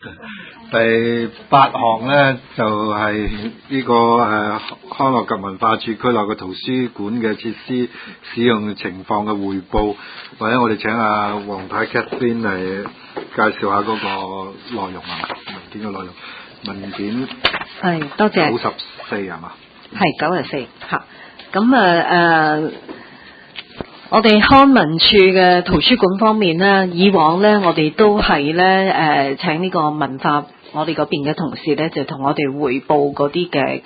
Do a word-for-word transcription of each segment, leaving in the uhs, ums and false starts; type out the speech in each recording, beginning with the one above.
第八項咧就係、是、呢、這個誒、呃、康樂及文化處區內嘅圖書館嘅設施使用情況嘅匯報，或者我哋請阿黃太 Catherine 嚟介紹下嗰個內容啊，文件嘅內容。文件係多謝。 九十四係嘛？ 係九十四嚇。咁啊誒，我哋康文署嘅圖書館方面咧，以往咧我哋都係咧誒請呢個文化。我哋嗰邊嘅同事咧，就同我哋匯報嗰啲嘅嘅誒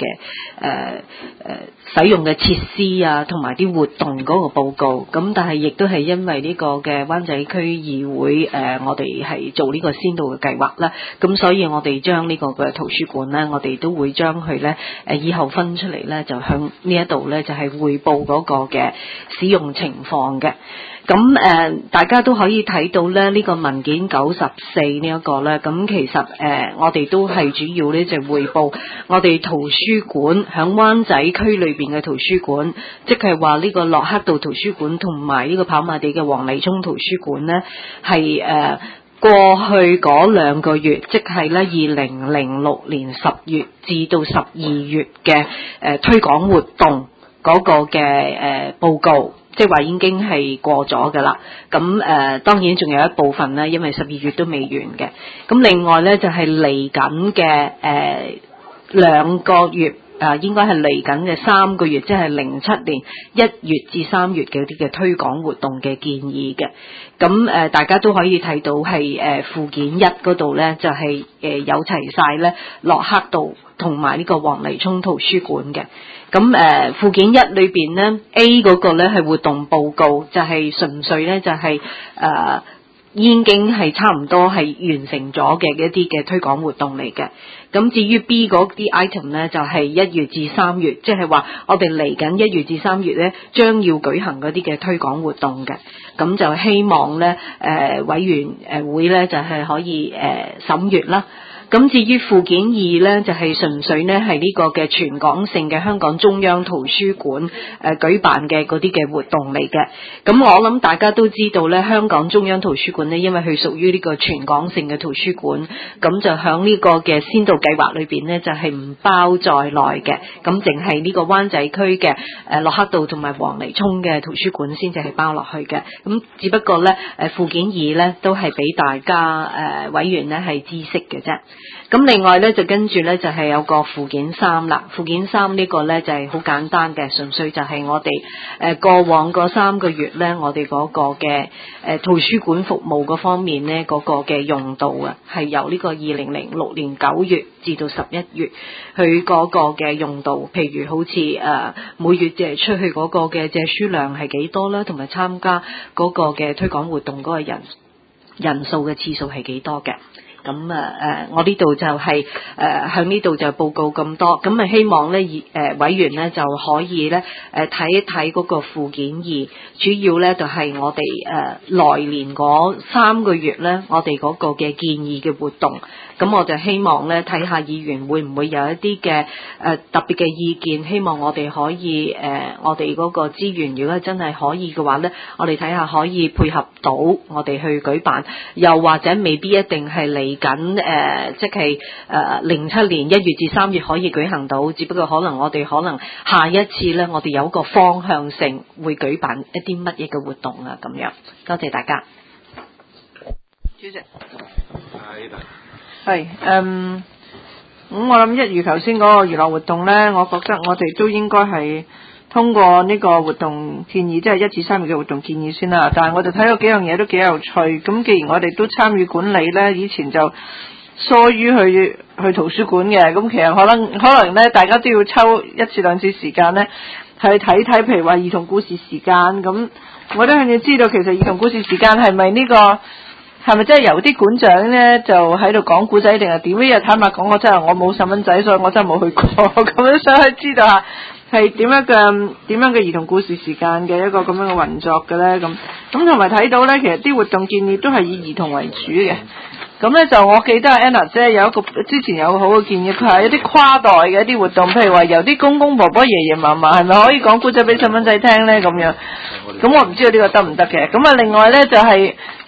誒使用嘅設施啊，同埋啲活動嗰個報告。咁但係亦都係因為呢個嘅灣仔區議會誒、呃，我哋係做呢個先導嘅計劃啦。咁所以我哋將呢個嘅圖書館咧，我哋都會將佢咧誒以後分出嚟咧，就向呢一度咧就係、是、匯報嗰個嘅使用情況嘅。咁誒、呃，大家都可以睇到咧，呢、這個文件九十四呢一個咧，咁其實誒、呃，我哋都係主要呢就匯報我哋圖書館響灣仔區裏邊嘅圖書館，即係話呢個駱克道圖書館同埋呢個跑馬地嘅黃泥涌圖書館呢，係誒、呃、過去嗰兩個月，即係咧二零零六年十月至到十二月嘅誒、呃、推廣活動嗰個嘅誒、呃、報告。即係話已經係過咗㗎啦，咁誒、呃、當然仲有一部分咧，因為十二月都未完嘅。咁另外咧就係嚟緊嘅誒兩個月，啊、呃、應該係嚟緊嘅三個月，即係零七年一月至三月嘅啲嘅推廣活動嘅建議嘅。咁誒、呃、大家都可以睇到係誒、呃、附件一嗰度咧，就係、是、誒、呃、有齊晒咧駱克道同埋呢個黃泥涌圖書館嘅。咁誒、呃、附件一裏邊咧 A 嗰個咧係活動報告，就係、是、純粹咧就係、是、誒、呃、已經係差唔多係完成咗嘅一啲嘅推廣活動嚟嘅。咁至於 B 嗰啲 item 咧就係、是、一月至三月，即係話我哋嚟緊一月至三月咧將要舉行嗰啲嘅推廣活動嘅。咁就希望咧誒、呃、委員誒會咧就係、是、可以誒審閱啦。咁至於附件二呢，就係、是、純粹呢係呢個嘅全港性嘅香港中央圖書館誒、呃、舉辦嘅嗰啲嘅活動嚟嘅。咁我諗大家都知道呢，香港中央圖書館呢，因為佢屬於呢個全港性嘅圖書館，咁就響呢個嘅先導計劃裏邊呢，就係、是、唔包在內嘅。咁淨係呢個灣仔區嘅誒駱克道同埋黃泥涌嘅圖書館先至係包落去嘅。咁只不過呢，誒附件二呢，都係俾大家誒、呃、委員呢係知識嘅啫。咁另外咧就跟住咧就係、是、有個附件三啦，附件三呢個咧就係、是、好簡單嘅，純粹就係我哋誒、呃、過往嗰三個月咧，我哋嗰個嘅誒、呃、圖書館服務嗰方面咧嗰、那個嘅用度啊，係由呢個二零零六年九月至到十一月，佢嗰個嘅用度，譬如好似誒、呃、每月借出去嗰個嘅借書量係幾多啦，同埋參加嗰個嘅推廣活動嗰個人人數嘅次數係幾多嘅。咁啊誒，我呢度就係、是、誒、呃、向呢度就報告咁多，咁啊希望咧誒、呃、委員咧就可以咧誒睇一睇嗰個附件二，主要咧就係、是、我哋誒、呃、來年嗰三個月咧，我哋嗰個嘅建議嘅活動，咁我就希望咧睇下議員會唔會有一啲嘅誒特別嘅意見，希望我哋可以誒、呃、我哋嗰個資源，如果真係可以嘅話咧，我哋睇下可以配合到我哋去舉辦，又或者未必一定係嚟緊誒，即係誒零七年一月至三月可以舉行到，只不過可能我哋可能下一次咧，我哋有個方向性會舉辦一啲乜嘢嘅活動啊，咁樣。多謝大家。 主席。 係。 係，嗯，咁我諗一如頭先嗰個娛樂活動咧，我覺得我哋都應該係通過呢個活動建議，即係一至三月嘅活動建議先啦。但係我哋睇到幾樣嘢都幾有趣。咁既然我哋都參與管理咧，以前就疏於去去圖書館嘅，咁其實可能可能咧，大家都要抽一次兩次時間咧，去睇睇，譬如話兒童故事時間。咁我都想要知道，其實兒童故事時間係咪呢個係咪真係由啲館長咧就喺度講古仔，定係點？因為坦白講，我真係我冇細蚊仔，所以我真係冇去過。咁樣想去知道下係點樣嘅點樣嘅兒童故事時間嘅一個咁樣嘅運作嘅咧？咁咁同埋睇到咧，其實啲活動建議都係以兒童為主嘅。咁咧就我記得 Anna 姐有一個之前有個好嘅建議，佢係一啲跨代嘅一啲活動，譬如話由啲公公婆婆、爺爺嫲嫲係咪可以講古仔俾細蚊仔聽咧？咁樣咁我唔知道呢個得唔得嘅。咁啊，另外咧就係、是。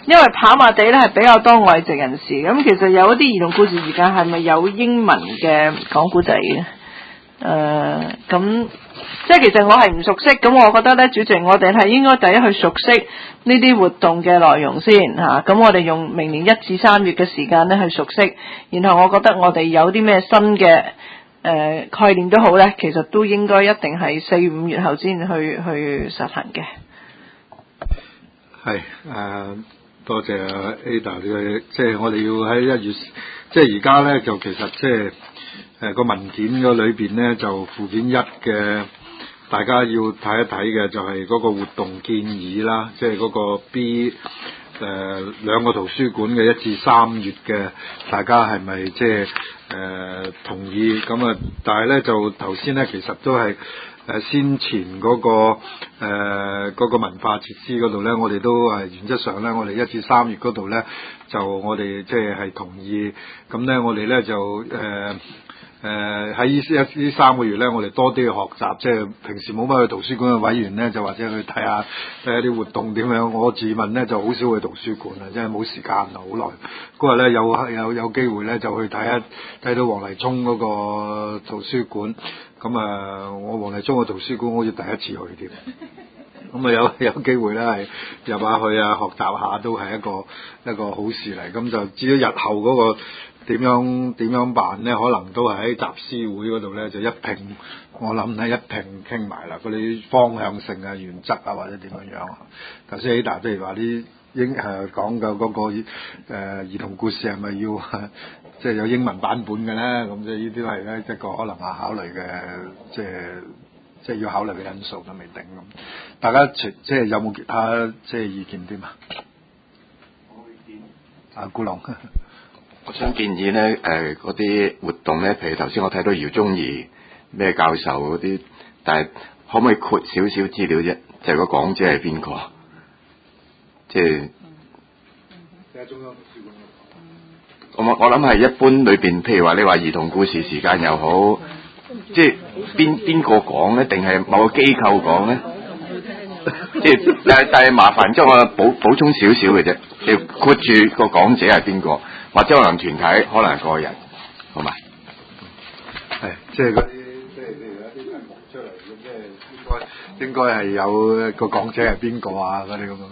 因為跑馬地咧係比較多外籍人士，咁其實有一啲兒童故事時間係咪有英文嘅講古仔嘅？誒、呃，咁即係其實我係唔熟悉，咁我覺得咧，主席我哋係應該第一去熟悉呢啲活動嘅內容先嚇，咁、啊、我哋用明年一至三月嘅時間咧去熟悉，然後我覺得我哋有啲咩新嘅誒、呃、概念都好咧，其實都應該一定係四五月後先去去實行嘅。 係誒。呃多謝 Ada 嘅，即係我哋要喺一月，即係而家咧就其實即係誒個文件嗰裏邊咧就附件一嘅，大家要睇一睇嘅就係嗰個活動建議啦，即係嗰個 B 誒、呃、兩個圖書館嘅一至三月嘅，大家係咪即係誒同意咁啊？但係咧就頭先咧其實都係。誒先前嗰、那個誒嗰、呃那個文化設施嗰度咧，我哋都誒原則上咧，我哋一至三月嗰度咧，就我哋即係係同意。咁咧，我哋咧就誒誒喺呢一呢三個月咧，我哋多啲去學習。即係平時冇乜去圖書館嘅委員咧，就或者去睇下睇下啲活動點樣。我自問咧就好少去圖書館啊，真係冇時間啊，好耐。嗰日咧有有有機會咧就去睇一睇到黃泥涌嗰個圖書館。咁啊，我黃泥涌嘅圖書館好似第一次去添，咁啊有有機會咧係入下去啊，學習下都係一個一個好事嚟。咁就至於日後嗰個點樣點樣辦咧，可能都係喺集思會嗰度咧就一併，我諗咧一併傾埋啦，嗰啲方向性啊、原則啊或者點樣樣。頭先 Ada 譬如話啲英誒講嘅嗰個誒、呃、兒童故事係咪要？即係有英文版本嘅咧，咁即係呢啲都係咧一個可能啊考慮嘅，即係即係要考慮嘅因素都未定咁。大家除即係有冇其他即係意見添啊？我意見啊，顧龍， 我想建議咧，誒嗰啲活動咧，譬如頭先我睇到姚宗儀咩教授嗰啲，但係可唔可以括少少資料啫？就係、個講者係邊個？即係。我我諗係一般裏邊，譬如話你話兒童故事時間又好，即係邊邊個講咧，定係某個機構講咧？即係但係但係麻煩將我補補充少少嘅啫，要括住個講者係邊個，或者可能團體，可能係個人，好嘛？ 係即係嗰啲即係譬如有啲題目出嚟，即係應該應該係有個講者係邊個啊？嗰啲咁樣。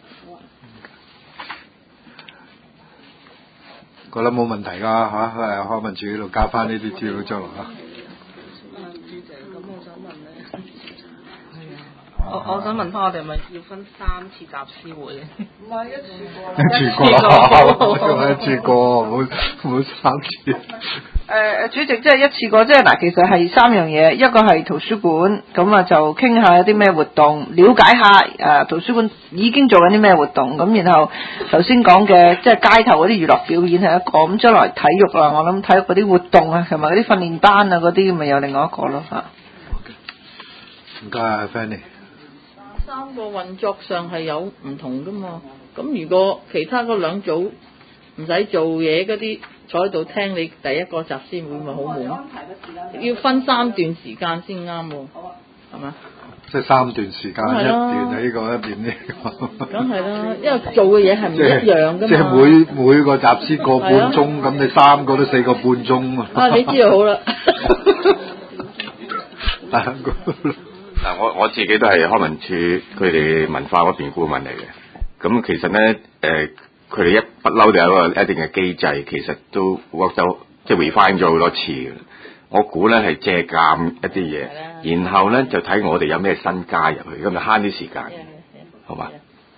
覺得冇問題㗎嚇，誒康文署呢度交翻呢啲資料出嚟嚇。 主席，咁我想問咧，我我想問翻我哋係咪要分三次集思會嘅？唔係一次過， 一次過，仲一次過，冇冇三次。 誒誒，主席即係一次過，即係嗱，其實係三樣嘢，一個係圖書館，咁啊就傾下有啲咩活動，了解下誒、呃、圖書館已經做緊啲咩活動，咁然後頭先講嘅即係街頭嗰啲娛樂表演係一個，咁將來體育啊，我諗體育嗰啲活動啊，同埋嗰啲訓練班啊嗰啲，咪有另外一個咯嚇。 唔該啊 Fanny。 三個運作上係有唔同噶嘛，咁如果其他嗰兩組唔使做嘢嗰啲，坐喺度聽你第一個集思會咪好悶？要分三段時間先啱喎，係嘛？ 即係三段時間，一段呢個，一段呢個。梗係啦，因為做嘅嘢係唔一樣噶嘛。 即係每每個集思個半鐘，咁你三個都四個半鐘啊！ 啊，你知就好啦。 嗱，我我自己都係康文署佢哋文化嗰邊顧問嚟嘅，咁其實咧誒，佢、呃、哋一不嬲都有一個一定嘅機制，其實都 work 到即係 refine 咗好多次嘅。我估咧係借鑑一啲嘢，然後咧就睇我哋有咩新加入去，咁就慳啲時間，好嘛？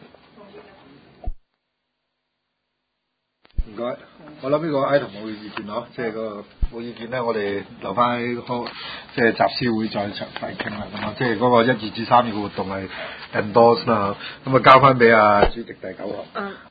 唔該，我諗呢個 item 冇意見咯，即係個冇意見咧，我哋留翻喺個即係集思會再詳細傾啦，咁啊，即係嗰個一二至三月嘅活動係 endorse 啦，咁啊交翻俾阿主席第九項。